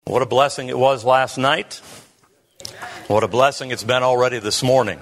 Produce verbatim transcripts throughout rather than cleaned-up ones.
What a blessing it was last night. What a blessing it's been already this morning.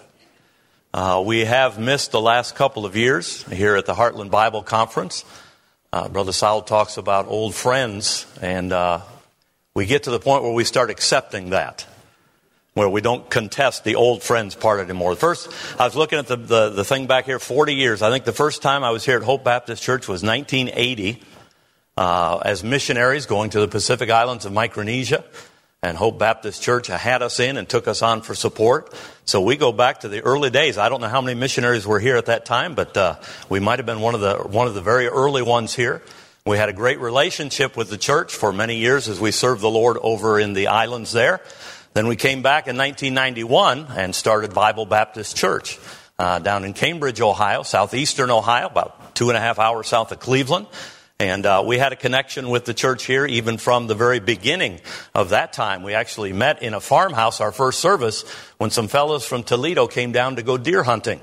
Uh, we have missed the last couple of years here at the Heartland Bible Conference. Uh, Brother Saul talks about old friends, and uh, we get to the point where we start accepting that, where we don't contest the old friends part anymore. First, I was looking at the, the, the thing back here, forty years. I think the first time I was here at Hope Baptist Church was nineteen eighty. Uh, as missionaries going to the Pacific Islands of Micronesia, and Hope Baptist Church had us in and took us on for support. So we go back to the early days. I don't know how many missionaries were here at that time, but uh, we might have been one of the one of the very early ones here. We had a great relationship with the church for many years as we served the Lord over in the islands there. Then we came back in nineteen ninety-one and started Bible Baptist Church uh, down in Cambridge, Ohio, southeastern Ohio, about two and a half hours south of Cleveland. And uh, we had a connection with the church here even from the very beginning of that time. We actually met in a farmhouse, our first service, when some fellows from Toledo came down to go deer hunting.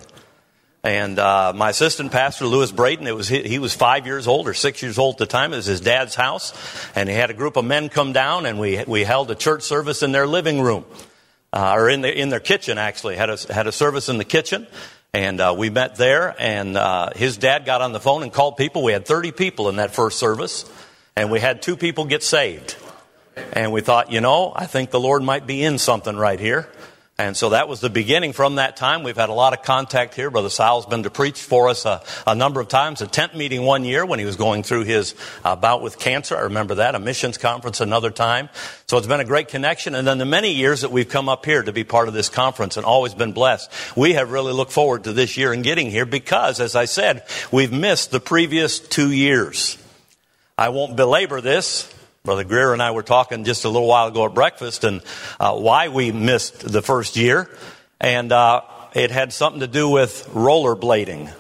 And uh, my assistant pastor, Lewis Braden, it was he was five years old or six years old at the time. It was his dad's house. And he had a group of men come down, and we we held a church service in their living room, uh, or in, the, in their kitchen, actually. Had a, had a service in the kitchen. And uh, we met there, and uh, his dad got on the phone and called people. We had thirty people in that first service, and we had two people get saved. And we thought, you know, I think the Lord might be in something right here. And so that was the beginning. From that time, we've had a lot of contact here. Brother Sal's been to preach for us a, a number of times. A tent meeting one year when he was going through his uh, bout with cancer. I remember that. A missions conference another time. So it's been a great connection. And then the many years that we've come up here to be part of this conference and always been blessed. We have really looked forward to this year and getting here because, as I said, we've missed the previous two years. I won't belabor this. Brother Greer and I were talking just a little while ago at breakfast and uh, why we missed the first year. And uh, it had something to do with rollerblading.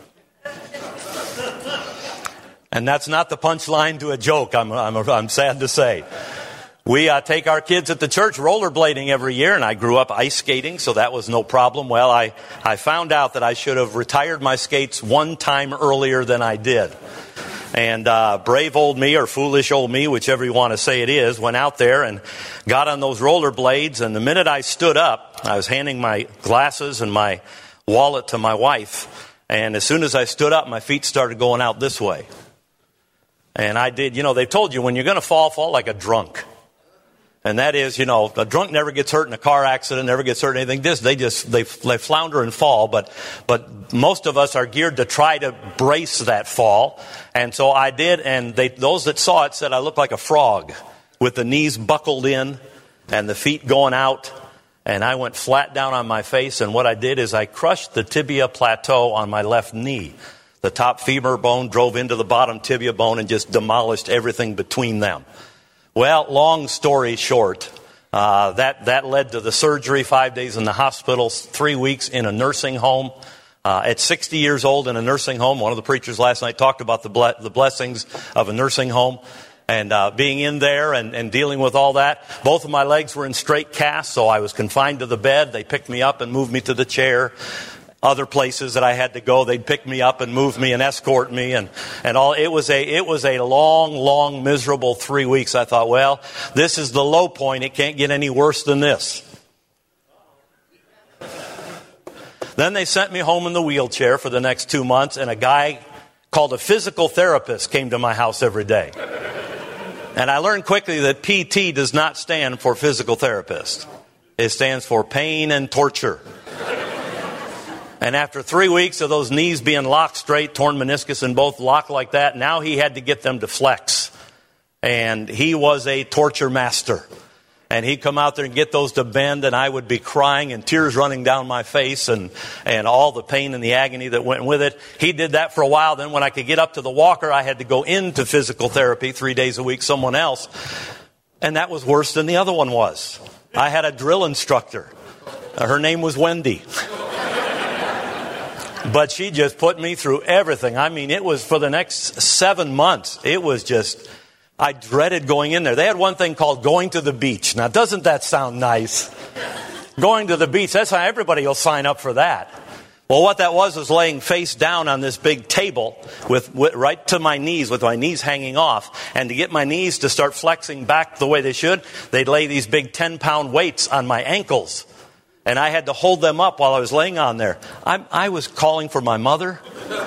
And that's not the punchline to a joke, I'm, I'm, I'm sad to say. We uh, take our kids at the church rollerblading every year, and I grew up ice skating, so that was no problem. Well, I, I found out that I should have retired my skates one time earlier than I did. And uh, brave old me or foolish old me, whichever you want to say it is, went out there and got on those rollerblades. And the minute I stood up, I was handing my glasses and my wallet to my wife. And as soon as I stood up, my feet started going out this way. And I did, you know, they told you when you're going to fall, fall like a drunk. And that is, you know, a drunk never gets hurt in a car accident, never gets hurt in anything. This, they just, they, they flounder and fall. But, but most of us are geared to try to brace that fall. And so I did, and they, those that saw it said I looked like a frog with the knees buckled in and the feet going out. And I went flat down on my face, and what I did is I crushed the tibia plateau on my left knee. The top femur bone drove into the bottom tibia bone and just demolished everything between them. Well, long story short, uh, that, that led to the surgery, five days in the hospital, three weeks in a nursing home. Uh, at sixty years old in a nursing home, one of the preachers last night talked about the, ble- the blessings of a nursing home. And uh, being in there and, and dealing with all that. Both of my legs were in straight casts, so I was confined to the bed. They picked me up and moved me to the chair. Other places that I had to go, they'd pick me up and move me and escort me and, and all. It was a, it was a long, long, miserable three weeks. I thought, well, this is the low point. It can't get any worse than this. Then they sent me home in the wheelchair for the next two months, and a guy called a physical therapist came to my house every day. And I learned quickly that P T does not stand for physical therapist. It stands for pain and torture. And after three weeks of those knees being locked straight, torn meniscus in both, locked like that, now he had to get them to flex. And he was a torture master. And he'd come out there and get those to bend, and I would be crying and tears running down my face and, and all the pain and the agony that went with it. He did that for a while. Then when I could get up to the walker, I had to go into physical therapy three days a week, someone else. And that was worse than the other one was. I had a drill instructor. Her name was Wendy. But she just put me through everything. I mean, it was for the next seven months. It was just, I dreaded going in there. They had one thing called going to the beach. Now, doesn't that sound nice? Going to the beach, that's how everybody will sign up for that. Well, what that was was laying face down on this big table with, with right to my knees, with my knees hanging off. And to get my knees to start flexing back the way they should, they'd lay these big ten-pound weights on my ankles. And I had to hold them up while I was laying on there. I, I was calling for my mother.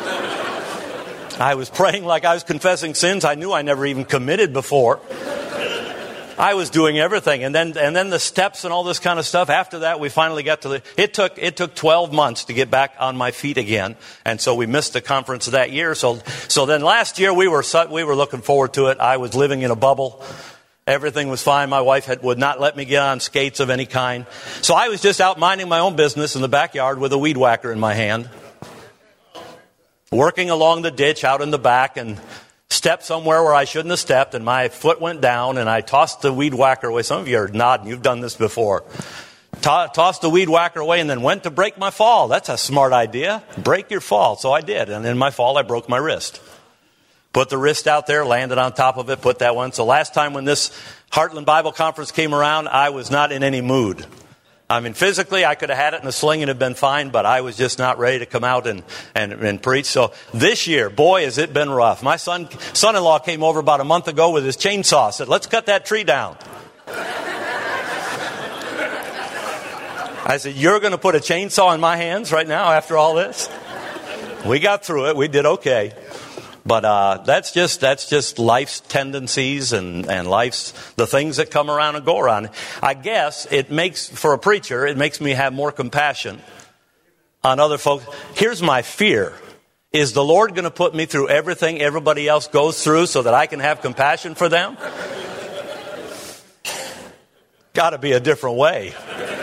I was praying like I was confessing sins I knew I never even committed before. I was doing everything, and then and then the steps and all this kind of stuff. After that, we finally got to the. It took it took twelve months to get back on my feet again, and so we missed the conference that year. So so then last year we were we were looking forward to it. I was living in a bubble. Everything was fine. My wife had, would not let me get on skates of any kind. So I was just out minding my own business in the backyard with a weed whacker in my hand, working along the ditch out in the back, and stepped somewhere where I shouldn't have stepped, and my foot went down, and I tossed the weed whacker away. Some of you are nodding. You've done this before. To- tossed the weed whacker away and then went to break my fall. That's a smart idea. Break your fall. So I did. And in my fall, I broke my wrist. Put the wrist out there, landed on top of it, put that one. So last time when this Heartland Bible Conference came around, I was not in any mood. I mean, physically, I could have had it in a sling and have been fine, but I was just not ready to come out and, and, and preach. So this year, boy, has it been rough. My son, son-in-law came over about a month ago with his chainsaw, said, let's cut that tree down. I said, you're going to put a chainsaw in my hands right now after all this? We got through it. We did okay. But uh, that's just that's just life's tendencies and, and life's the things that come around and go around. I guess it makes, for a preacher, it makes me have more compassion on other folks. Here's my fear. Is the Lord going to put me through everything everybody else goes through so that I can have compassion for them? Got to be a different way.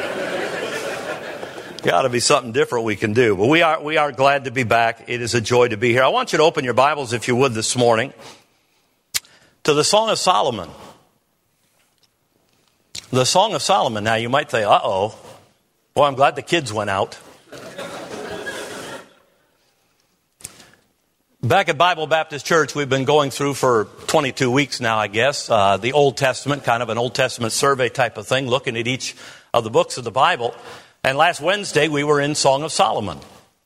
Got to be something different we can do. But we are we are glad to be back. It is a joy to be here. I want you to open your Bibles, if you would, this morning to the Song of Solomon. The Song of Solomon. Now, you might say, uh-oh. Well, I'm glad the kids went out. Back at Bible Baptist Church, we've been going through for twenty-two weeks now, I guess, uh, the Old Testament, kind of an Old Testament survey type of thing, looking at each of the books of the Bible. And last Wednesday, we were in Song of Solomon.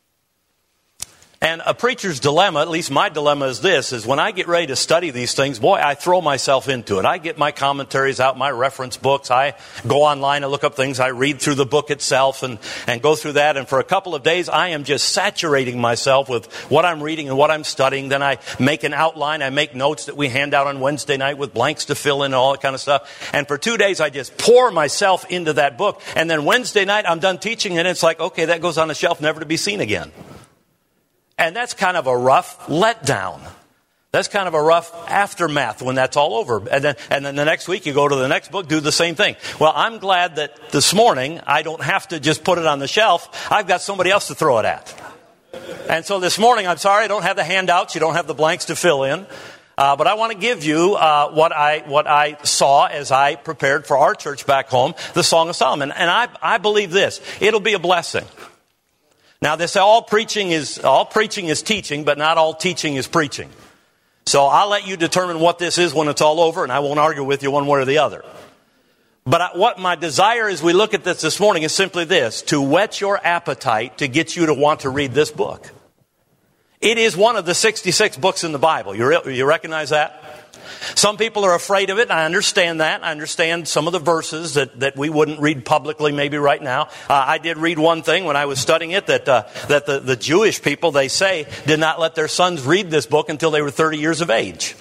And a preacher's dilemma, at least my dilemma is this, is when I get ready to study these things, boy, I throw myself into it. I get my commentaries out, my reference books. I go online and look up things. I read through the book itself and, and go through that. And for a couple of days, I am just saturating myself with what I'm reading and what I'm studying. Then I make an outline. I make notes that we hand out on Wednesday night with blanks to fill in and all that kind of stuff. And for two days, I just pour myself into that book. And then Wednesday night, I'm done teaching, and it's like, okay, that goes on the shelf, never to be seen again. And that's kind of a rough letdown. That's kind of a rough aftermath when that's all over. And then, and then the next week you go to the next book, do the same thing. Well, I'm glad that this morning I don't have to just put it on the shelf. I've got somebody else to throw it at. And so this morning, I'm sorry, I don't have the handouts. You don't have the blanks to fill in. Uh, but I want to give you uh, what I what I saw as I prepared for our church back home, the Song of Solomon. And I, I believe this. It'll be a blessing. Now, this all preaching is all preaching is teaching, but not all teaching is preaching. So I'll let you determine what this is when it's all over, and I won't argue with you one way or the other. But I, what my desire as we look at this this morning is simply this, to whet your appetite to get you to want to read this book. It is one of the sixty-six books in the Bible. You, re- you recognize that? Some people are afraid of it. I understand that. I understand some of the verses that, that we wouldn't read publicly maybe right now. Uh, I did read one thing when I was studying it, that uh, that the, the Jewish people, they say, did not let their sons read this book until they were thirty years of age.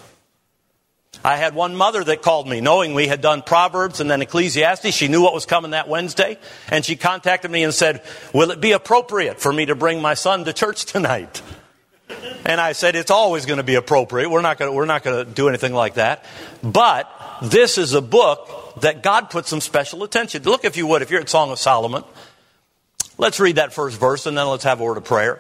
I had one mother that called me, knowing we had done Proverbs and then Ecclesiastes. She knew what was coming that Wednesday. And she contacted me and said, will it be appropriate for me to bring my son to church tonight? And I said, it's always going to be appropriate. We're not going to, we're not going to do anything like that. But this is a book that God put some special attention to. Look, if you would, if you're at Song of Solomon, let's read that first verse and then let's have a word of prayer.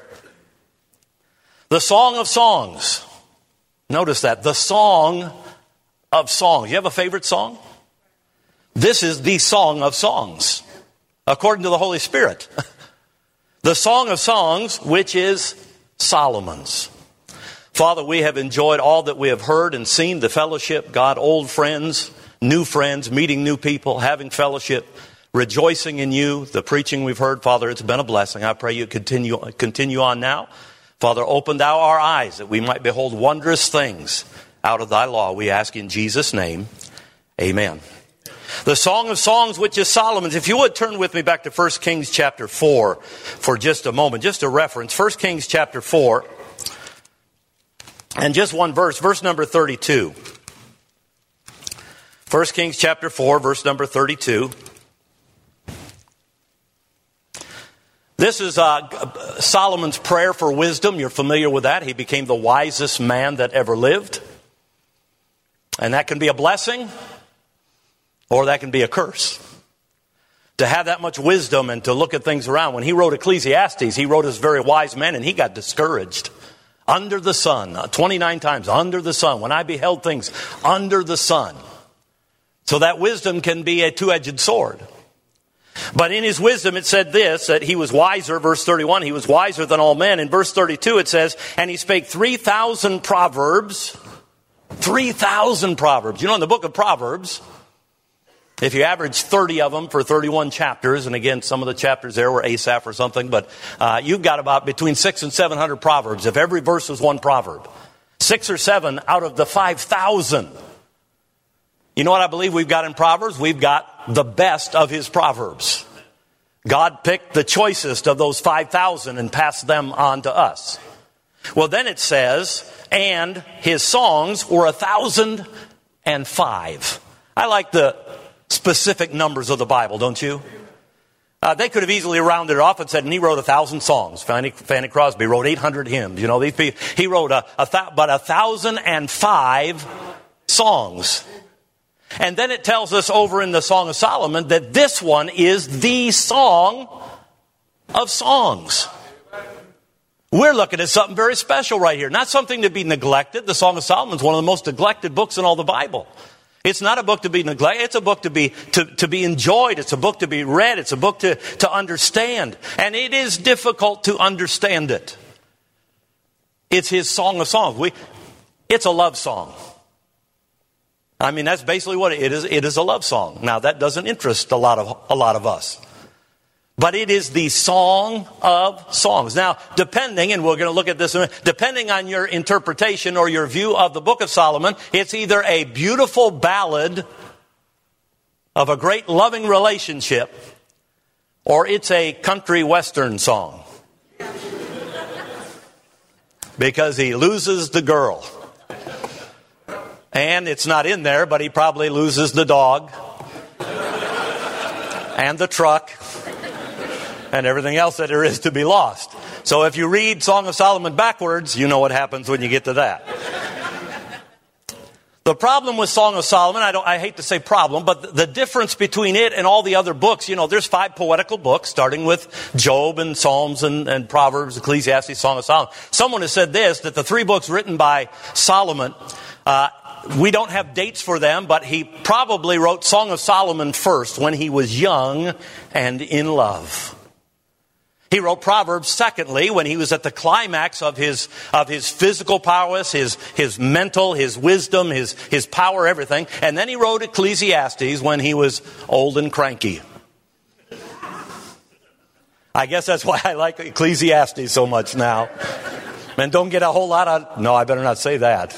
The Song of Songs. Notice that. The Song of Songs. You have a favorite song? This is the Song of Songs, according to the Holy Spirit. The Song of Songs, which is Solomon's. Father, we have enjoyed all that we have heard and seen, the fellowship, God, old friends, new friends, meeting new people, having fellowship, rejoicing in you, the preaching we've heard. Father, it's been a blessing. I pray you continue, continue on now. Father, open thou our eyes that we might behold wondrous things out of thy law. We ask in Jesus' name, amen. The Song of Songs, which is Solomon's. If you would turn with me back to First Kings chapter four for just a moment, just a reference. First Kings chapter four, and just one verse, verse number thirty-two. First Kings chapter four, verse number thirty-two. This is uh, Solomon's prayer for wisdom. You're familiar with that. He became the wisest man that ever lived. And that can be a blessing, or that can be a curse. To have that much wisdom and to look at things around. When he wrote Ecclesiastes, he wrote as very wise man, and he got discouraged. Under the sun, twenty-nine times, under the sun. When I beheld things under the sun. So that wisdom can be a two-edged sword. But in his wisdom it said this, that he was wiser, verse thirty-one, he was wiser than all men. In verse thirty-two it says, and he spake three thousand proverbs. three thousand proverbs. You know, in the book of Proverbs, if you average thirty of them for thirty-one chapters, and again, some of the chapters there were Asaph or something, but uh, you've got about between six and seven hundred proverbs. If every verse was one proverb. Six or seven out of the five thousand. You know what I believe we've got in Proverbs? We've got the best of his Proverbs. God picked the choicest of those five thousand and passed them on to us. Well, then it says, and his songs were a thousand and five. I like the specific numbers of the Bible, don't you? Uh, they could have easily rounded it off and said, and he wrote a thousand songs. Fanny, Fanny Crosby wrote eight hundred hymns. You know, these people, he wrote a, a th- but a thousand and five songs. And then it tells us over in the Song of Solomon that this one is the song of songs. We're looking at something very special right here. Not something to be neglected. The Song of Solomon is one of the most neglected books in all the Bible. It's not a book to be neglected. It's a book to be to, to be enjoyed. It's a book to be read. It's a book to, to understand. And it is difficult to understand it. It's his Song of Songs. We, it's a love song. I mean, that's basically what it is. It is a love song. Now, that doesn't interest a lot of a lot of us. But it is the song of songs. Now, depending, and we're going to look at this, depending on your interpretation or your view of the book of Solomon, it's either a beautiful ballad of a great loving relationship, or it's a country western song. Because he loses the girl. And it's not in there, but he probably loses the dog and the truck and everything else that there is to be lost. So if you read Song of Solomon backwards, you know what happens when you get to that. The problem with Song of Solomon, I don't, I hate to say problem, but the difference between it and all the other books, you know, there's five poetical books, starting with Job and Psalms and, and Proverbs, Ecclesiastes, Song of Solomon. Someone has said this, that the three books written by Solomon, uh, we don't have dates for them, but he probably wrote Song of Solomon first when he was young and in love. He wrote Proverbs secondly when he was at the climax of his of his physical prowess, his his mental, his wisdom, his his power, everything. And then he wrote Ecclesiastes when he was old and cranky. I guess that's why I like Ecclesiastes so much now. And don't get a whole lot of... No, I better not say that.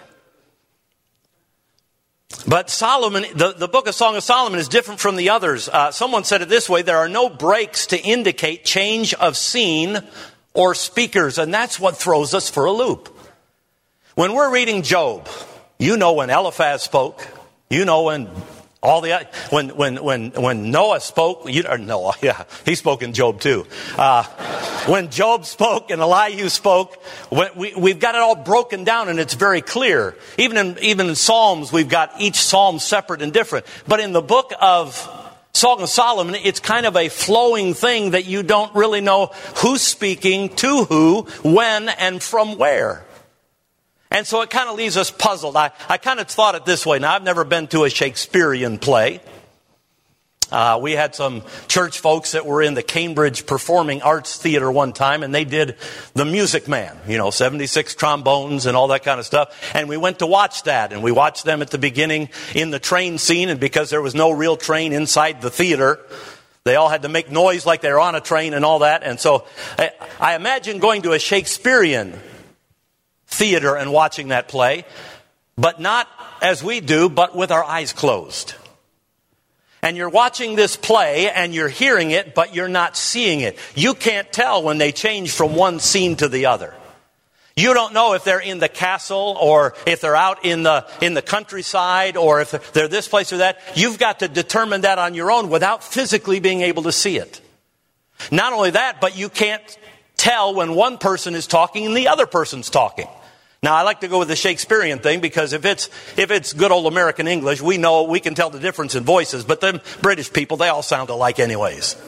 But Solomon, the, the book of Song of Solomon is different from the others. Uh, someone said it this way, there are no breaks to indicate change of scene or speakers, and that's what throws us for a loop. When we're reading Job, you know when Eliphaz spoke, you know when all the when when when when Noah spoke, you or Noah, yeah, he spoke in Job too. Uh, when Job spoke and Elihu spoke, we, we've got it all broken down and it's very clear. Even in even in Psalms, we've got each psalm separate and different. But in the book of Song of Solomon, it's kind of a flowing thing that you don't really know who's speaking to who, when, and from where. And so it kind of leaves us puzzled. I, I kind of thought it this way. Now, I've never been to a Shakespearean play. Uh, we had some church folks that were in the Cambridge Performing Arts Theater one time, and they did The Music Man, you know, seventy-six trombones and all that kind of stuff. And we went to watch that, and we watched them at the beginning in the train scene, and because there was no real train inside the theater, they all had to make noise like they were on a train and all that. And so I, I imagine going to a Shakespearean theater and watching that play, but not as we do, but with our eyes closed. And you're watching this play and you're hearing it, but you're not seeing it. You can't tell when they change from one scene to the other. You don't know if they're in the castle or if they're out in the in the countryside or if they're this place or that. You've got to determine that on your own without physically being able to see it. Not only that, but you can't tell when one person is talking and the other person's talking. Now, I like to go with the Shakespearean thing because if it's if it's good old American English, we know, we can tell the difference in voices. But them British people, they all sound alike anyways.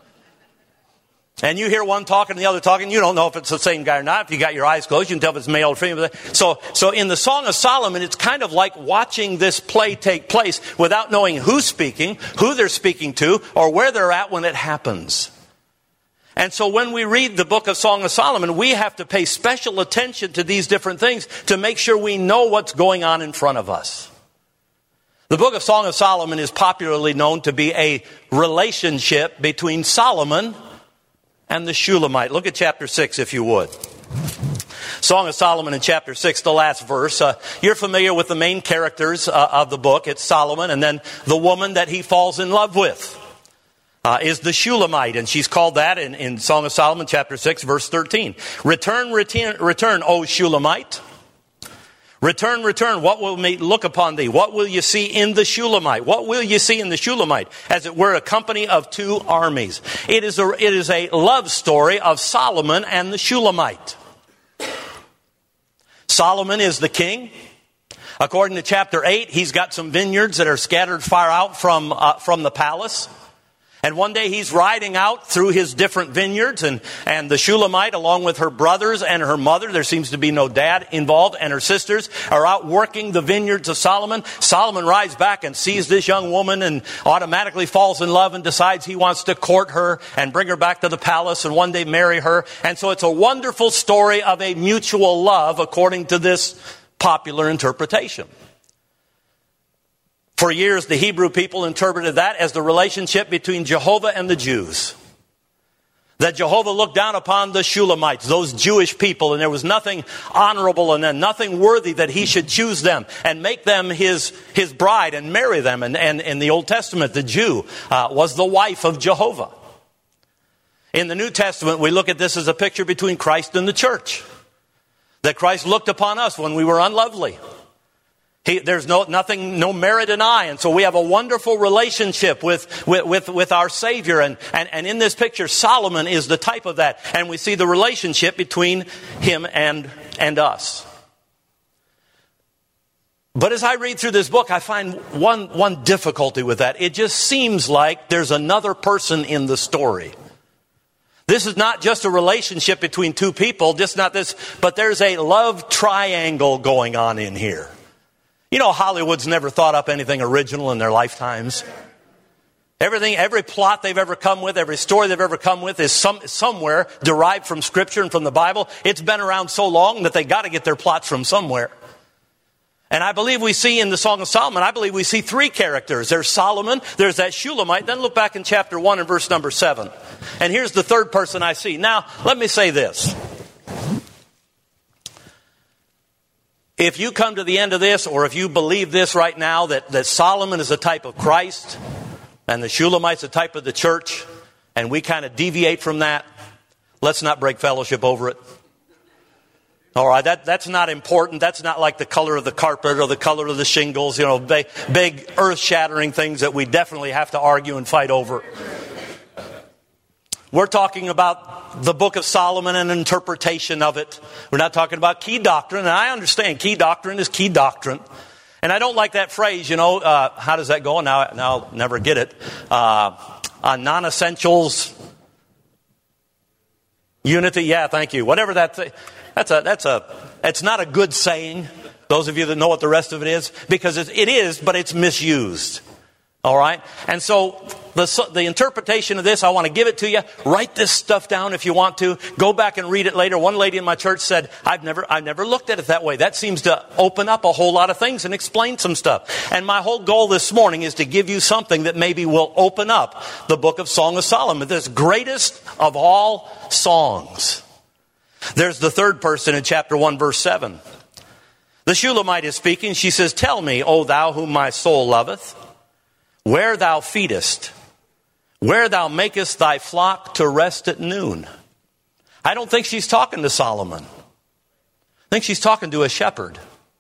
And you hear one talking and the other talking, you don't know if it's the same guy or not. If you got your eyes closed, you can tell if it's male or female. So, so in the Song of Solomon, it's kind of like watching this play take place without knowing who's speaking, who they're speaking to, or where they're at when it happens. And so when we read the book of Song of Solomon, we have to pay special attention to these different things to make sure we know what's going on in front of us. The book of Song of Solomon is popularly known to be a relationship between Solomon and the Shulamite. Look at chapter six, if you would. Song of Solomon in chapter six, the last verse. Uh, you're familiar with the main characters uh, of the book. It's Solomon and then the woman that he falls in love with. Uh, is the Shulamite, and she's called that in, in Song of Solomon, chapter six, verse thirteen. Return, return, return, O Shulamite. Return, return, what will me look upon thee? What will you see in the Shulamite? What will you see in the Shulamite? As it were a company of two armies. It is a, it is a love story of Solomon and the Shulamite. Solomon is the king. According to chapter eight, he's got some vineyards that are scattered far out from, uh, from the palace. And one day he's riding out through his different vineyards, and, and the Shulamite, along with her brothers and her mother, there seems to be no dad involved, and her sisters are out working the vineyards of Solomon. Solomon rides back and sees this young woman and automatically falls in love and decides he wants to court her and bring her back to the palace and one day marry her. And so it's a wonderful story of a mutual love according to this popular interpretation. For years, the Hebrew people interpreted that as the relationship between Jehovah and the Jews. That Jehovah looked down upon the Shulamites, those Jewish people, and there was nothing honorable and then nothing worthy that he should choose them and make them his, his bride and marry them. And, and in the Old Testament, the Jew uh, was the wife of Jehovah. In the New Testament, we look at this as a picture between Christ and the church. That Christ looked upon us when we were unlovely. He, there's no nothing, no merit in I, and so we have a wonderful relationship with with with, with our Savior. And, and and in this picture, Solomon is the type of that, and we see the relationship between him and and us. But as I read through this book, I find one one difficulty with that. It just seems like there's another person in the story. This is not just a relationship between two people, just not this, but there's a love triangle going on in here. You know, Hollywood's never thought up anything original in their lifetimes. Everything, every plot they've ever come with, every story they've ever come with is some, somewhere derived from Scripture and from the Bible. It's been around so long that they got to get their plots from somewhere. And I believe we see in the Song of Solomon, I believe we see three characters. There's Solomon, there's that Shulamite. Then look back in chapter one and verse number seven. And here's the third person I see. Now, let me say this. If you come to the end of this, or if you believe this right now, that, that Solomon is a type of Christ, and the Shulamite's a type of the church, and we kind of deviate from that, let's not break fellowship over it. All right, that, that's not important. That's not like the color of the carpet or the color of the shingles, you know, big, big earth-shattering things that we definitely have to argue and fight over. We're talking about the book of Solomon and interpretation of it. We're not talking about key doctrine. And I understand key doctrine is key doctrine. And I don't like that phrase, you know, uh, how does that go? Now, now I'll never get it. Uh, on non-essentials, unity, yeah, thank you. Whatever that, th- that's a, that's a, it's not a good saying. Those of you that know what the rest of it is, because it, it is, but it's misused. All right? And so the, the interpretation of this, I want to give it to you. Write this stuff down if you want to. Go back and read it later. One lady in my church said, I've never, I've never looked at it that way. That seems to open up a whole lot of things and explain some stuff. And my whole goal this morning is to give you something that maybe will open up the book of Song of Solomon, this greatest of all songs. There's the third person in chapter one, verse seven. The Shulamite is speaking. She says, tell me, O thou whom my soul loveth, where thou feedest, where thou makest thy flock to rest at noon. I don't think she's talking to Solomon. I think she's talking to a shepherd.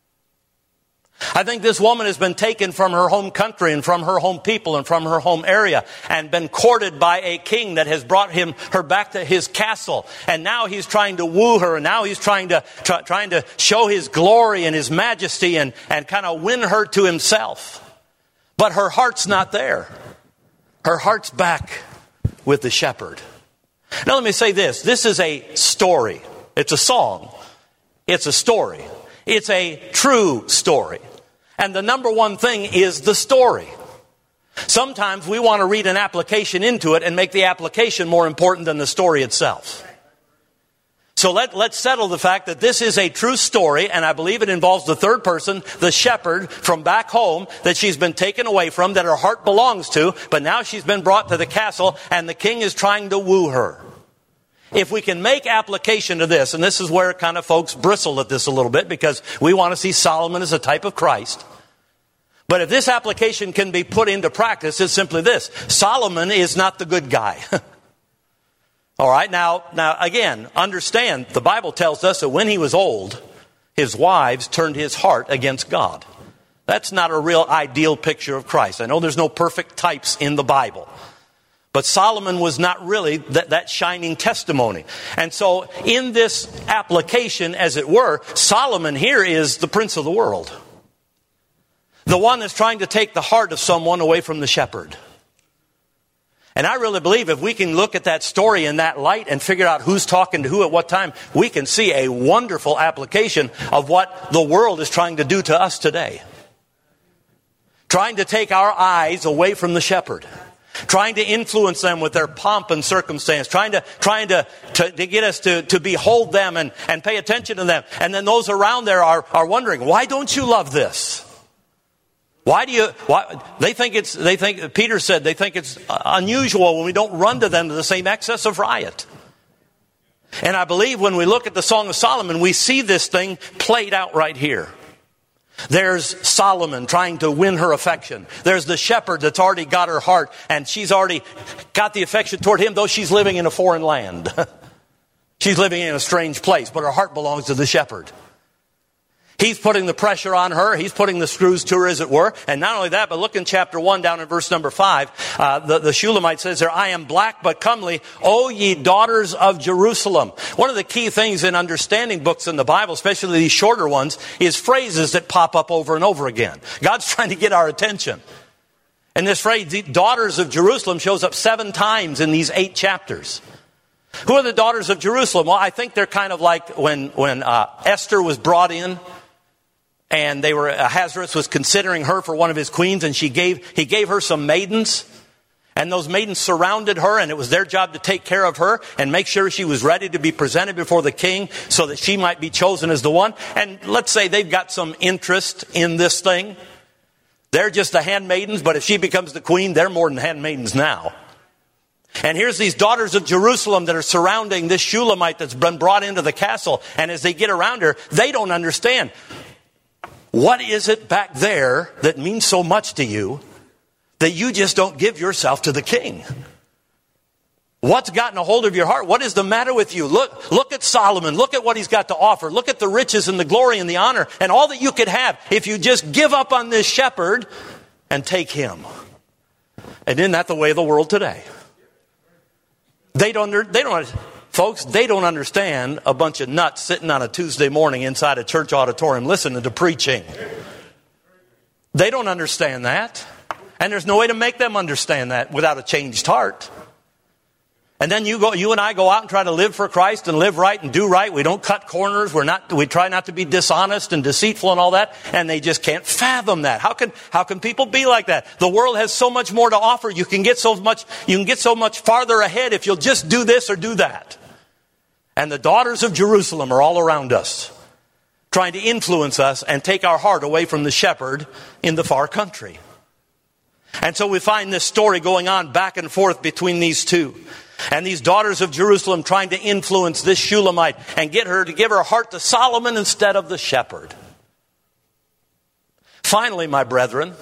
I think this woman has been taken from her home country and from her home people and from her home area and been courted by a king that has brought him her back to his castle. And now he's trying to woo her, and now he's trying to try, trying to show his glory and his majesty and, and kind of win her to himself. But her heart's not there. Her heart's back with the shepherd. Now let me say this. This is a story. It's a song. It's a story. It's a true story. And the number one thing is the story. Sometimes we want to read an application into it and make the application more important than the story itself. So let, let's settle the fact that this is a true story, and I believe it involves the third person, the shepherd from back home that she's been taken away from, that her heart belongs to, but now she's been brought to the castle, and the king is trying to woo her. If we can make application to this, and this is where kind of folks bristle at this a little bit, because we want to see Solomon as a type of Christ. But if this application can be put into practice, it's simply this. Solomon is not the good guy. All right, now, now again, understand, the Bible tells us that when he was old, his wives turned his heart against God. That's not a real ideal picture of Christ. I know there's no perfect types in the Bible. But Solomon was not really that, that shining testimony. And so in this application, as it were, Solomon here is the prince of the world. The one that's trying to take the heart of someone away from the shepherd. And I really believe if we can look at that story in that light and figure out who's talking to who at what time, we can see a wonderful application of what the world is trying to do to us today. Trying to take our eyes away from the shepherd. Trying to influence them with their pomp and circumstance. Trying to trying to, to, to get us to, to behold them and, and pay attention to them. And then those around there are, are wondering, why don't you love this? Why do you, why, they think it's, they think, Peter said, they think it's unusual when we don't run to them to the same excess of riot. And I believe when we look at the Song of Solomon, we see this thing played out right here. There's Solomon trying to win her affection. There's the shepherd that's already got her heart, and she's already got the affection toward him, though she's living in a foreign land. She's living in a strange place, but her heart belongs to the shepherd. He's putting the pressure on her. He's putting the screws to her, as it were. And not only that, but look in chapter one, down in verse number five. Uh, the, the Shulamite says there, I am black but comely, O ye daughters of Jerusalem. One of the key things in understanding books in the Bible, especially these shorter ones, is phrases that pop up over and over again. God's trying to get our attention. And this phrase, the daughters of Jerusalem, shows up seven times in these eight chapters. Who are the daughters of Jerusalem? Well, I think they're kind of like when, when uh, Esther was brought in. And they were, Ahasuerus was considering her for one of his queens, and she gave, he gave her some maidens. And those maidens surrounded her, and it was their job to take care of her and make sure she was ready to be presented before the king so that she might be chosen as the one. And let's say they've got some interest in this thing. They're just the handmaidens, but if she becomes the queen, they're more than handmaidens now. And here's these daughters of Jerusalem that are surrounding this Shulamite that's been brought into the castle. And as they get around her, they don't understand. What is it back there that means so much to you that you just don't give yourself to the king? What's gotten a hold of your heart? What is the matter with you? Look, look at Solomon. Look at what he's got to offer. Look at the riches and the glory and the honor and all that you could have if you just give up on this shepherd and take him. And isn't that the way of the world today? They don't, they don't, folks, they don't understand a bunch of nuts sitting on a Tuesday morning inside a church auditorium listening to preaching. They don't understand that. And there's no way to make them understand that without a changed heart. And then you go, you and I go out and try to live for Christ and live right and do right. We don't cut corners. We're not, we try not to be dishonest and deceitful and all that. And they just can't fathom that. How can, how can people be like that? The world has so much more to offer. You can get so much, you can get so much farther ahead if you'll just do this or do that. And the daughters of Jerusalem are all around us, trying to influence us and take our heart away from the shepherd in the far country. And so we find this story going on back and forth between these two. And these daughters of Jerusalem trying to influence this Shulamite and get her to give her heart to Solomon instead of the shepherd. Finally, my brethren,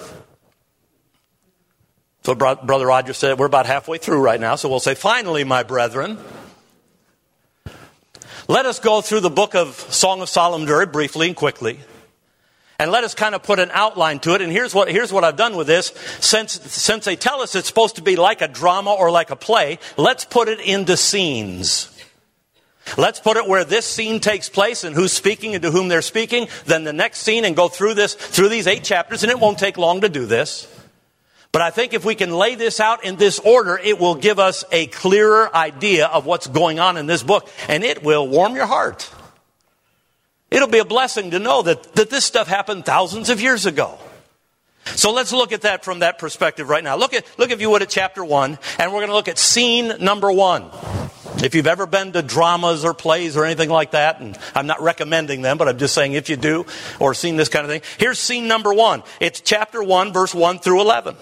so Brother Roger said, we're about halfway through right now, so we'll say, finally, my brethren, let us go through the book of Song of Solomon very briefly and quickly. And let us kind of put an outline to it. And here's what, here's what I've done with this. Since, since they tell us it's supposed to be like a drama or like a play, let's put it into scenes. Let's put it where this scene takes place and who's speaking and to whom they're speaking. Then the next scene, and go through this, through these eight chapters. And it won't take long to do this. But I think if we can lay this out in this order, it will give us a clearer idea of what's going on in this book. And it will warm your heart. It'll be a blessing to know that, that this stuff happened thousands of years ago. So let's look at that from that perspective right now. Look at, look if you would at chapter one, and we're going to look at scene number one. If you've ever been to dramas or plays or anything like that, and I'm not recommending them, but I'm just saying if you do, or seen this kind of thing. Here's scene number one. It's chapter one, verse one through eleven.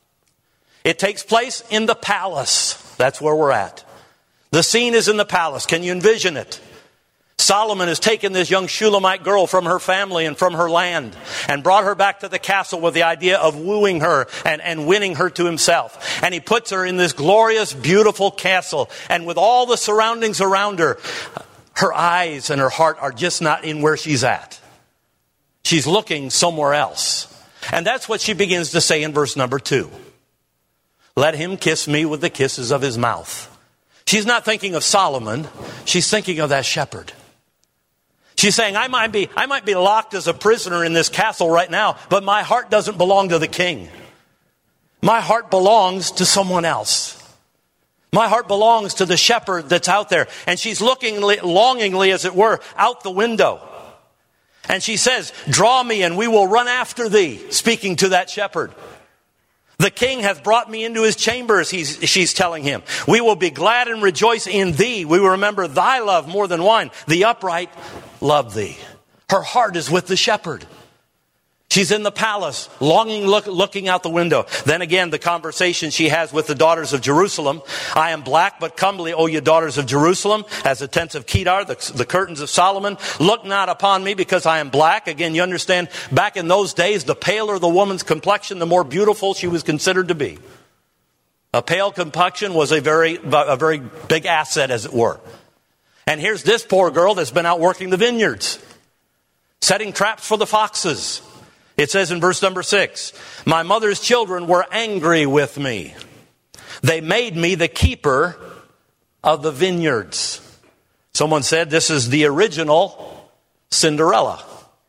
It takes place in the palace. That's where we're at. The scene is in the palace. Can you envision it? Solomon has taken this young Shulamite girl from her family and from her land and brought her back to the castle with the idea of wooing her and, and winning her to himself. And he puts her in this glorious, beautiful castle. And with all the surroundings around her, her eyes and her heart are just not in where she's at. She's looking somewhere else. And that's what she begins to say in verse number two. Let him kiss me with the kisses of his mouth. She's not thinking of Solomon. She's thinking of that shepherd. She's saying, I might be, I might be locked as a prisoner in this castle right now, but my heart doesn't belong to the king. My heart belongs to someone else. My heart belongs to the shepherd that's out there. And she's looking longingly, as it were, out the window. And she says, draw me and we will run after thee, speaking to that shepherd. The king hath brought me into his chambers, he's, she's telling him. We will be glad and rejoice in thee. We will remember thy love more than wine. The upright love thee. Her heart is with the shepherd. She's in the palace, longing, look, looking out the window. Then again, the conversation she has with the daughters of Jerusalem. I am black but comely, O ye daughters of Jerusalem, as the tents of Kedar, the, the curtains of Solomon. Look not upon me because I am black. Again, you understand, back in those days, the paler the woman's complexion, the more beautiful she was considered to be. A pale complexion was a very, a very big asset, as it were. And here's this poor girl that's been out working the vineyards, setting traps for the foxes. It says in verse number six, my mother's children were angry with me. They made me the keeper of the vineyards. Someone said this is the original Cinderella.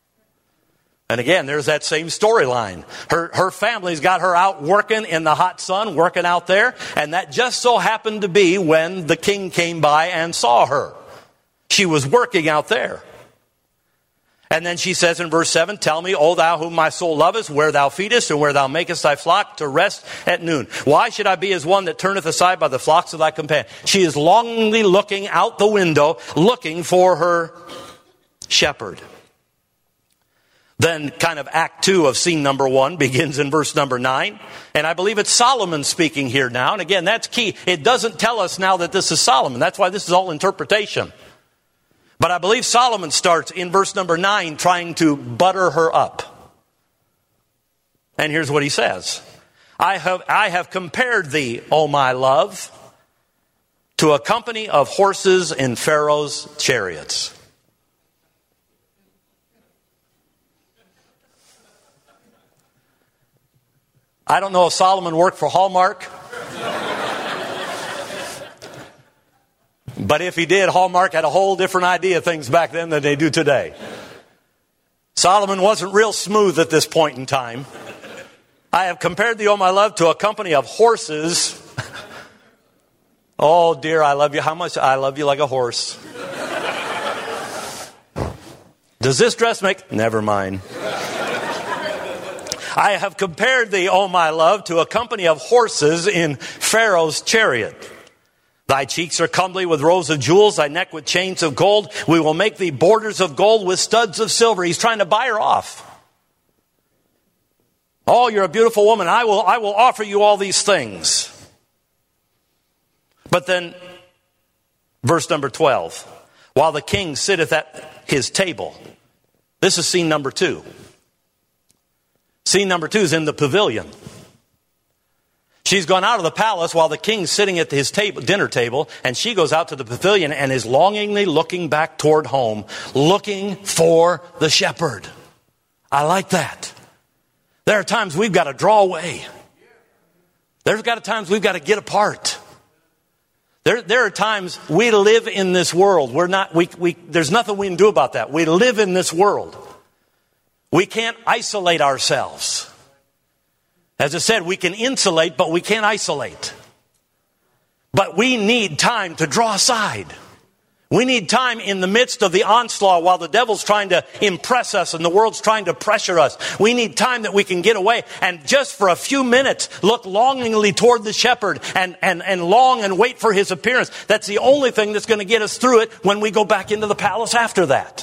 And again, there's that same storyline. Her, her family's got her out working in the hot sun, working out there. And that just so happened to be when the king came by and saw her. She was working out there. And then she says in verse seven, tell me, O thou whom my soul lovest, where thou feedest and where thou makest thy flock to rest at noon. Why should I be as one that turneth aside by the flocks of thy companion? She is longingly looking out the window, looking for her shepherd. Then kind of act two of scene number one begins in verse number nine. And I believe it's Solomon speaking here now. And again, that's key. It doesn't tell us now that this is Solomon. That's why this is all interpretation. But I believe Solomon starts in verse number nine trying to butter her up. And here's what he says. I have, I have compared thee, O my love, to a company of horses in Pharaoh's chariots. I don't know if Solomon worked for Hallmark. But if he did, Hallmark had a whole different idea of things back then than they do today. Solomon wasn't real smooth at this point in time. I have compared thee, O my love, to a company of horses Oh, dear, I love you. How much? I love you like a horse. Does this dress make? Never mind. I have compared thee, O my love, to a company of horses in Pharaoh's chariot. Thy cheeks are comely with rows of jewels, thy neck with chains of gold. We will make thee borders of gold with studs of silver. He's trying to buy her off. Oh, you're a beautiful woman. I will, I will offer you all these things. But then, verse number twelve, while the king sitteth at his table. This is scene number two. Scene number two is in the pavilion. She's gone out of the palace while the king's sitting at his table, dinner table, and she goes out to the pavilion and is longingly looking back toward home, looking for the shepherd. I like that. There are times we've got to draw away. There's got times we've got to get apart. There, there are times we live in this world. We're not. We, we, there's nothing we can do about that. We live in this world. We can't isolate ourselves. As I said, we can insulate, but we can't isolate. But we need time to draw aside. We need time in the midst of the onslaught while the devil's trying to impress us and the world's trying to pressure us. We need time that we can get away and just for a few minutes look longingly toward the shepherd and, and, and long and wait for his appearance. That's the only thing that's going to get us through it when we go back into the palace after that.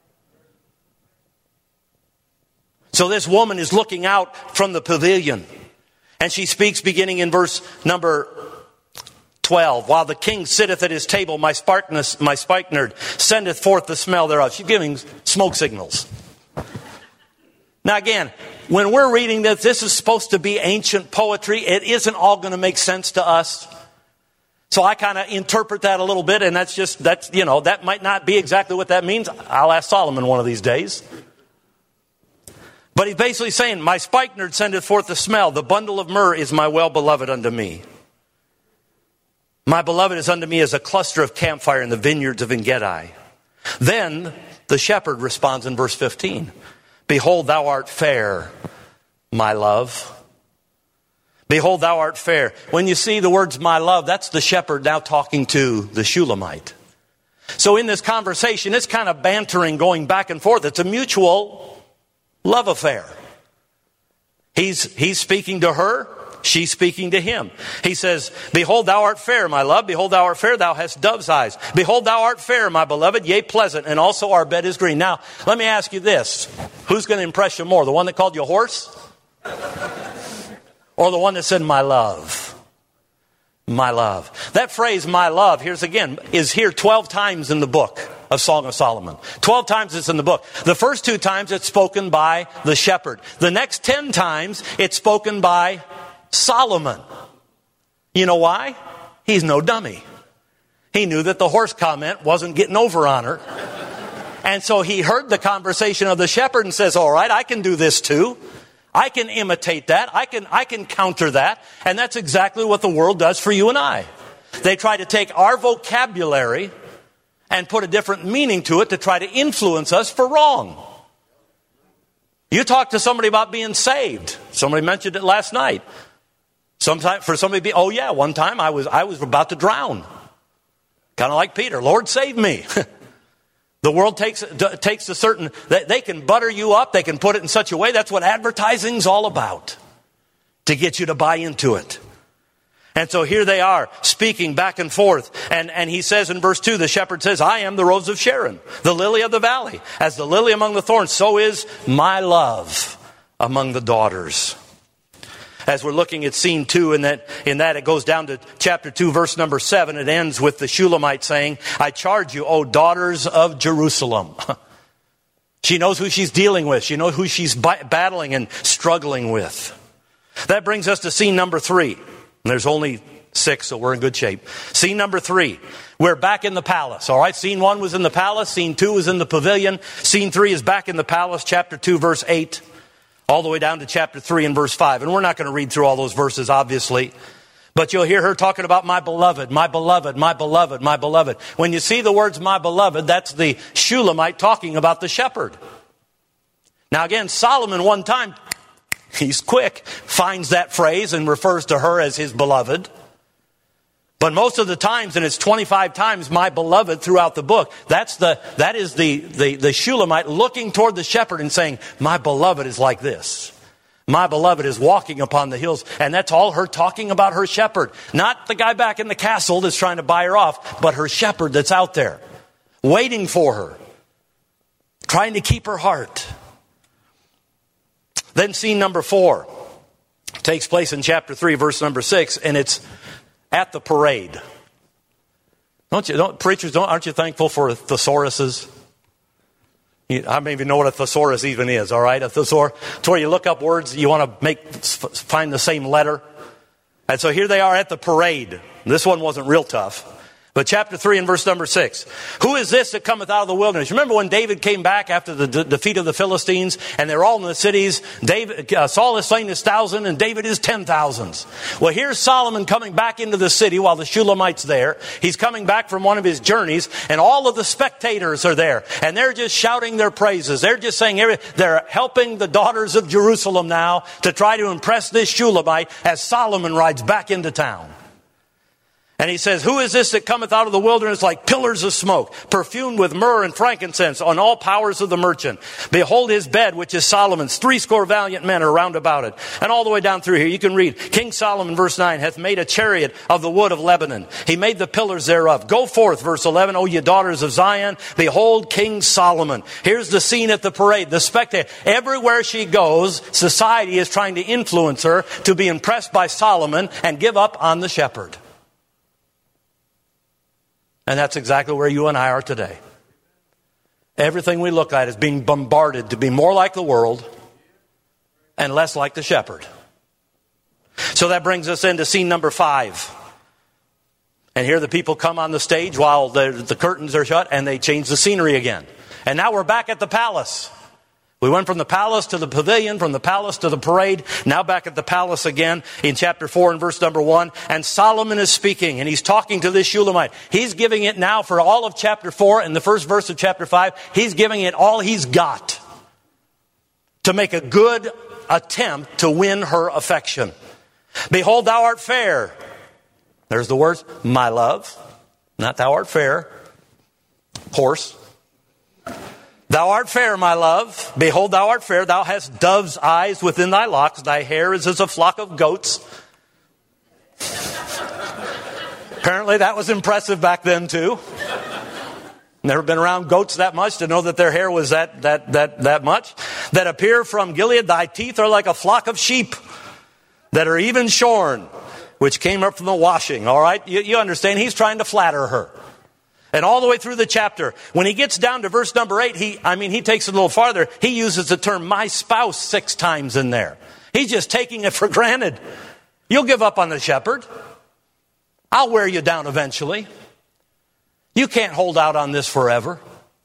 So this woman is looking out from the pavilion, and she speaks beginning in verse number twelve. While the king sitteth at his table, my sparkness, my spikenard sendeth forth the smell thereof. She's giving smoke signals. Now again, when we're reading this, this is supposed to be ancient poetry. It isn't all going to make sense to us. So I kind of interpret that a little bit, and that's just, that's, you know, that might not be exactly what that means. I'll ask Solomon one of these days. But he's basically saying, my spikenard sendeth forth the smell. The bundle of myrrh is my well-beloved unto me. My beloved is unto me as a cluster of campfire in the vineyards of En-gedi. Then the shepherd responds in verse fifteen. Behold, thou art fair, my love. Behold, thou art fair. When you see the words, my love, that's the shepherd now talking to the Shulamite. So in this conversation, it's kind of bantering going back and forth. It's a mutual love affair. He's, he's speaking to her. She's speaking to him. He says, behold, thou art fair, my love. Behold, thou art fair. Thou hast dove's eyes. Behold, thou art fair, my beloved. Yea, pleasant. And also our bed is green. Now, let me ask you this. Who's going to impress you more? The one that called you a horse? Or the one that said, my love? My love. That phrase, my love, here's again, is here twelve times in the book of Song of Solomon. twelve times it's in the book. The first two times it's spoken by the shepherd. The next ten times it's spoken by Solomon. You know why? He's no dummy. He knew that the horse comment wasn't getting over on her. And so he heard the conversation of the shepherd and says, all right, I can do this too. I can imitate that. I can, I can counter that. And that's exactly what the world does for you and I. They try to take our vocabulary and put a different meaning to it to try to influence us for wrong. You talk to somebody about being saved. Somebody mentioned it last night. Sometimes for somebody to be, oh yeah, one time I was, I was about to drown. Kind of like Peter. Lord, save me. The world takes, takes a certain, they, they can butter you up. They can put it in such a way. That's what advertising's all about. To get you to buy into it. And so here they are speaking back and forth. And, and he says in verse two, the shepherd says, I am the rose of Sharon, the lily of the valley. As the lily among the thorns, so is my love among the daughters. As we're looking at scene two, in that, in that it goes down to chapter two, verse number seven. It ends with the Shulamite saying, I charge you, O daughters of Jerusalem. She knows who she's dealing with. She knows who she's battling and struggling with. That brings us to scene number three. And there's only six, so we're in good shape. Scene number three. We're back in the palace. All right, scene one was in the palace. Scene two was in the pavilion. Scene three is back in the palace. Chapter two, verse eight. All the way down to chapter three and verse five. And we're not going to read through all those verses, obviously. But you'll hear her talking about my beloved, my beloved, my beloved, my beloved. When you see the words my beloved, that's the Shulamite talking about the shepherd. Now again, Solomon one time, he's quick, finds that phrase and refers to her as his beloved. But most of the times, and it's twenty-five times, my beloved throughout the book, that's the, that is the, the, the Shulamite looking toward the shepherd and saying, my beloved is like this. My beloved is walking upon the hills. And that's all her talking about her shepherd. Not the guy back in the castle that's trying to buy her off, but her shepherd that's out there, waiting for her, trying to keep her heart. Then scene number four takes place in chapter three, verse number six, and it's at the parade. Don't you, don't, preachers, don't, aren't you thankful for thesauruses? You, I don't even know what a thesaurus even is, all right? A thesaurus, it's where you look up words, you want to make, find the same letter. And so here they are at the parade. This one wasn't real tough. But chapter three and verse number six. Who is this that cometh out of the wilderness? Remember when David came back after the de- defeat of the Philistines, and they're all in the cities? David, uh, Saul has slain his thousand, and David his ten thousands. Well, here's Solomon coming back into the city while the Shulamite's there. He's coming back from one of his journeys, and all of the spectators are there, and they're just shouting their praises. They're just saying, every, they're helping the daughters of Jerusalem now to try to impress this Shulamite as Solomon rides back into town. And he says, who is this that cometh out of the wilderness like pillars of smoke, perfumed with myrrh and frankincense on all powers of the merchant? Behold his bed, which is Solomon's. Threescore valiant men are round about it. And all the way down through here, you can read, King Solomon, verse nine, hath made a chariot of the wood of Lebanon. He made the pillars thereof. Go forth, verse eleven, O ye daughters of Zion. Behold King Solomon. Here's the scene at the parade. The spectator. Everywhere she goes, society is trying to influence her to be impressed by Solomon and give up on the shepherd. And that's exactly where you and I are today. Everything we look at is being bombarded to be more like the world and less like the shepherd. So that brings us into scene number five. And here the people come on the stage while the, the curtains are shut, and they change the scenery again. And now we're back at the palace. We went from the palace to the pavilion, from the palace to the parade, now back at the palace again in chapter four and verse number one. And Solomon is speaking, and he's talking to this Shulamite. He's giving it now for all of chapter four and the first verse of chapter five. He's giving it all he's got to make a good attempt to win her affection. Behold, thou art fair. There's the words, my love. Not thou art fair. Horse. Thou art fair, my love. Behold, thou art fair. Thou hast dove's eyes within thy locks. Thy hair is as a flock of goats. Apparently that was impressive back then too. Never been around goats that much to know that their hair was that, that, that, that much. That appear from Gilead. Thy teeth are like a flock of sheep that are even shorn, which came up from the washing. All right. You, you understand. He's trying to flatter her. And all the way through the chapter, when he gets down to verse number eight, he, I mean, he takes it a little farther. He uses the term my spouse six times in there. He's just taking it for granted. You'll give up on the shepherd. I'll wear you down eventually. You can't hold out on this forever.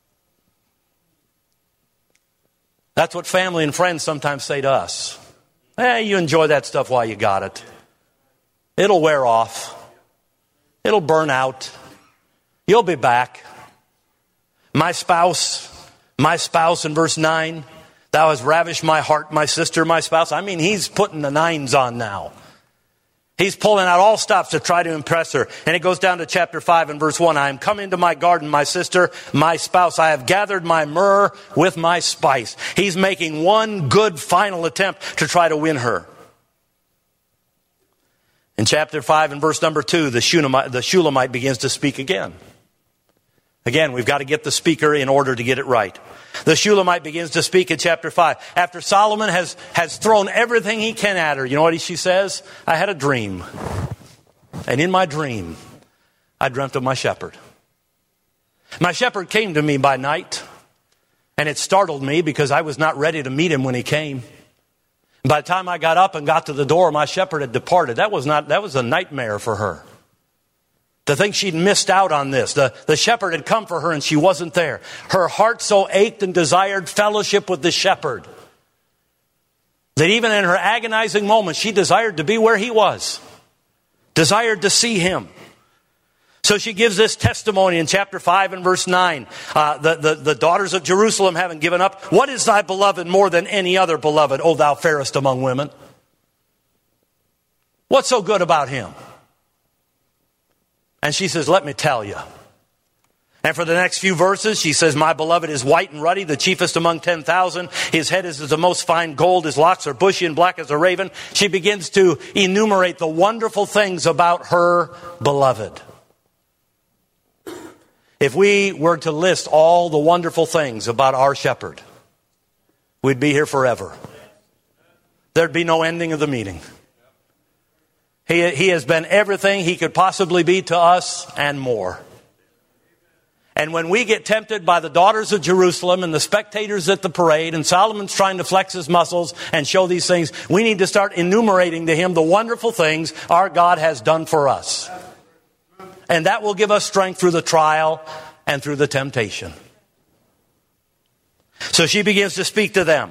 That's what family and friends sometimes say to us. Hey, you enjoy that stuff while you got it. It'll wear off. It'll burn out. You'll be back. My spouse, my spouse in verse nine, thou hast ravished my heart, my sister, my spouse. I mean, he's putting the nines on now. He's pulling out all stops to try to impress her. And it goes down to chapter five and verse one. I am come into my garden, my sister, my spouse. I have gathered my myrrh with my spice. He's making one good final attempt to try to win her. In chapter five and verse number two, the Shulamite, the Shulamite begins to speak again. Again, we've got to get the speaker in order to get it right. The Shulamite begins to speak in chapter five. After Solomon has, has thrown everything he can at her, you know what she says? I had a dream. And in my dream, I dreamt of my shepherd. My shepherd came to me by night, and it startled me because I was not ready to meet him when he came. By the time I got up and got to the door, my shepherd had departed. That was not, that was a nightmare for her. To think she'd missed out on this. The, the shepherd had come for her and she wasn't there. Her heart so ached and desired fellowship with the shepherd that even in her agonizing moments, she desired to be where he was. Desired to see him. So she gives this testimony in chapter five and verse nine. Uh, the, the, the daughters of Jerusalem haven't given up. What is thy beloved more than any other beloved, O thou fairest among women? What's so good about him? And she says, let me tell you. And for the next few verses, she says, my beloved is white and ruddy, the chiefest among ten thousand. His head is as the most fine gold. His locks are bushy and black as a raven. She begins to enumerate the wonderful things about her beloved. If we were to list all the wonderful things about our shepherd, we'd be here forever. There'd be no ending of the meeting. He, he has been everything he could possibly be to us and more. And when we get tempted by the daughters of Jerusalem and the spectators at the parade, and Solomon's trying to flex his muscles and show these things, we need to start enumerating to him the wonderful things our God has done for us. And that will give us strength through the trial and through the temptation. So she begins to speak to them.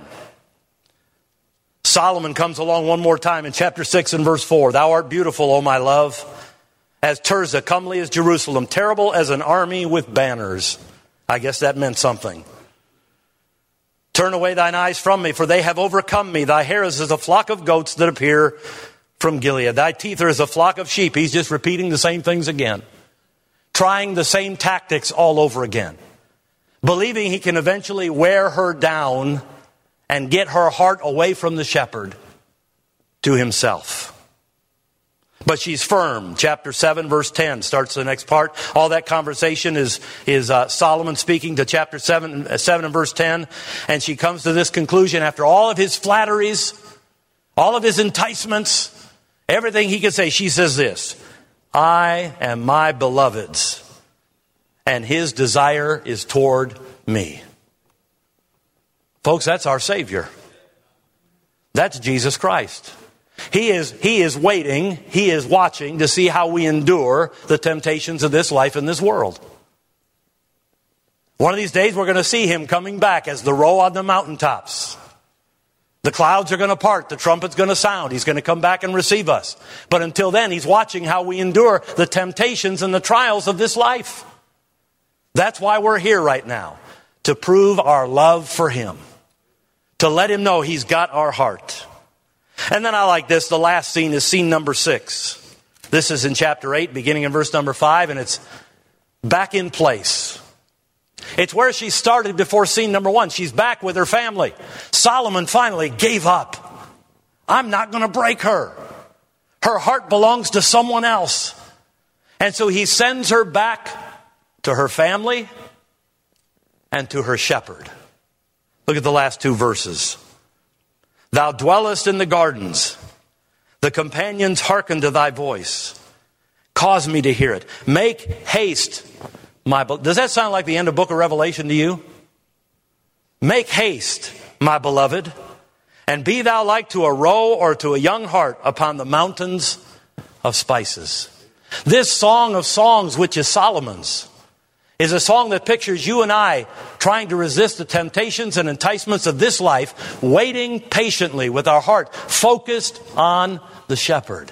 Solomon comes along one more time in chapter six and verse four. Thou art beautiful, O my love, as Tirzah, comely as Jerusalem, terrible as an army with banners. I guess that meant something. Turn away thine eyes from me, for they have overcome me. Thy hair is as a flock of goats that appear from Gilead. Thy teeth are as a flock of sheep. He's just repeating the same things again. Trying the same tactics all over again. Believing he can eventually wear her down and get her heart away from the shepherd to himself. But she's firm. Chapter seven, verse ten starts the next part. All that conversation is, is uh, Solomon speaking to chapter seven, uh, seven and verse ten. And she comes to this conclusion after all of his flatteries, all of his enticements, everything he could say. She says this, I am my beloved's, and his desire is toward me. Folks, that's our Savior. That's Jesus Christ. He is, he is waiting, he is watching to see how we endure the temptations of this life in this world. One of these days we're going to see him coming back as the roe on the mountaintops. The clouds are going to part, the trumpet's going to sound, he's going to come back and receive us. But until then, he's watching how we endure the temptations and the trials of this life. That's why we're here right now, to prove our love for him, to let him know he's got our heart. And then I like this. The last scene is scene number six. This is in chapter eight, beginning in verse number five, and it's back in place. It's where she started before scene number one. She's back with her family. Solomon finally gave up. I'm not going to break her. Her heart belongs to someone else. And so he sends her back to her family and to her shepherd. Look at the last two verses. Thou dwellest in the gardens. The companions hearken to thy voice. Cause me to hear it. Make haste, my beloved. Does that sound like the end of book of Revelation to you? Make haste, my beloved, and be thou like to a roe or to a young hart upon the mountains of spices. This song of songs, which is Solomon's, is a song that pictures you and I trying to resist the temptations and enticements of this life, waiting patiently with our heart focused on the shepherd.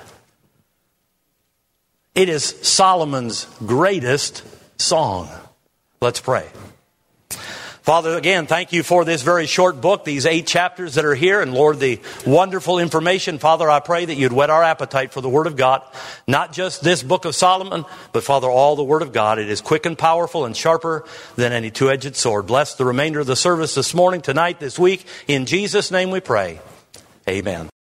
It is Solomon's greatest song. Let's pray. Father, again, thank you for this very short book, these eight chapters that are here. And Lord, the wonderful information. Father, I pray that you'd whet our appetite for the Word of God. Not just this book of Solomon, but Father, all the Word of God. It is quick and powerful and sharper than any two-edged sword. Bless the remainder of the service this morning, tonight, this week. In Jesus' name we pray. Amen.